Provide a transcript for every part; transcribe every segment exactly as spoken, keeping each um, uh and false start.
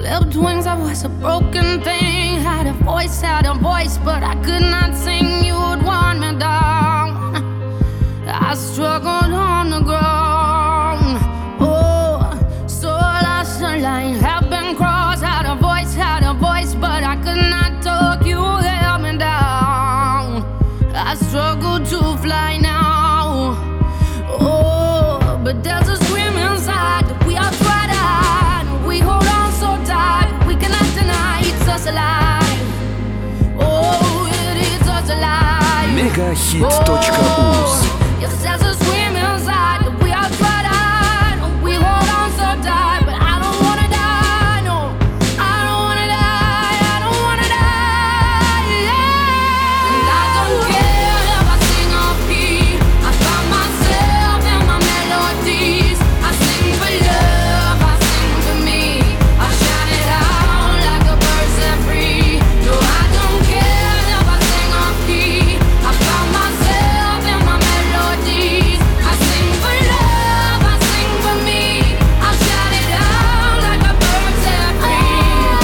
Clipped wings, I was a broken thing. Had a voice, had a voice, but I could not sing. You would want me down. I struggled on the ground. Oh, so lost the line, have been crossed. Had a voice, had a voice, but I could not talk. You held me down. I struggle to fly now. Oh, but there's a scream inside that we are tried out. We hold on so tight, we cannot deny it's us alive. Oh, it is us alive. Мегахит.уз. Yes, there's a scream inside that we are tried out. We hold on so tight, but I don't wanna die. No, I don't wanna die. I don't wanna die. Yeah. And I don't care if I sing off key. I find myself in my melodies. I sing for love, I sing for me. I shout it out like a bird set free. No, I don't care if I sing off key. I find myself in my melodies. I sing for love, I sing for me. I shout it out like a bird set free.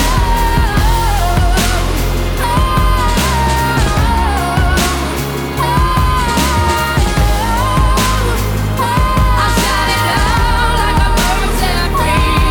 I shout it out like a bird set free.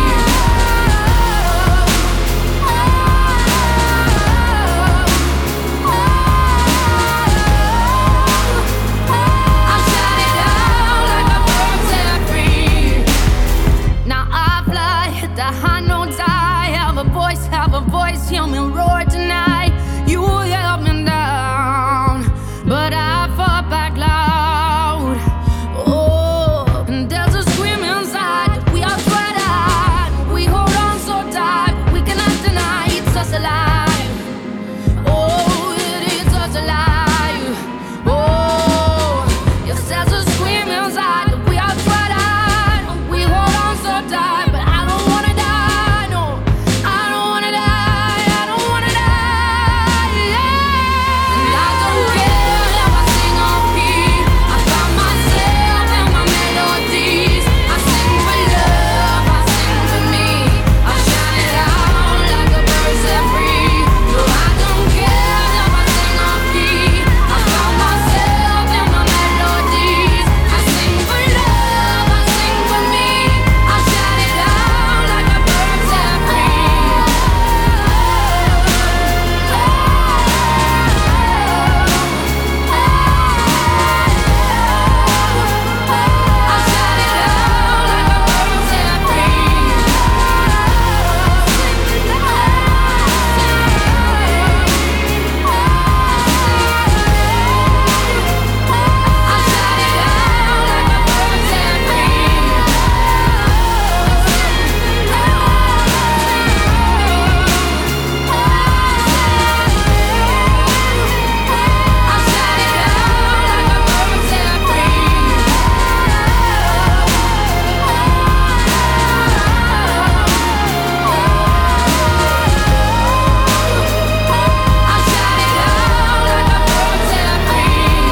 I shout it out like a bird set free. Now I fly, hit the high notes. I have a voice, have a voice. Hear me roar tonight. You held me down, but I fought back loud. Oh, and there's a scream inside that we are tried out. We hold on so tight, we cannot deny it's us alive. Oh, it is us alive. Oh, yes, there's a scream inside that we are tried out. We hold on so tight, but I don't wanna die. No, I don't wanna die. I don't wanna die. Yeah. And I don't care if I sing off key. I find myself in my melodies. I sing for love, I sing for me. I shout it out like a bird set free. No, I don't care if I sing off key. I found myself in my melodies. I sing for love, I sing for me. I shout it out like a bird set free. I shout it out like a bird set free. I shout it out like a bird set free. I shout it out like a bird set free. I shout it out like a bird set free.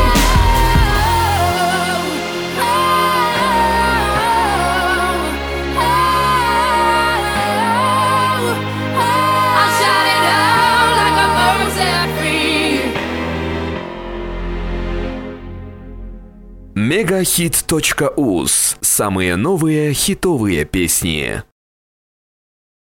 I shout it out like a bird set free. Мегахит.уз. Самые новые хитовые песни.